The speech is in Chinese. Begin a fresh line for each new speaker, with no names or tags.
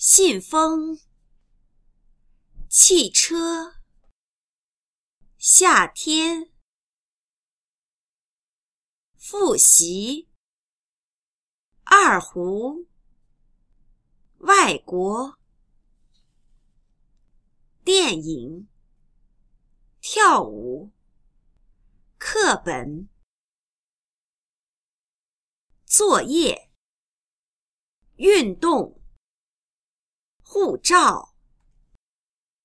信封、汽车、夏天、复习、二胡、外国、电影、跳舞、课本、作业、运动、护照、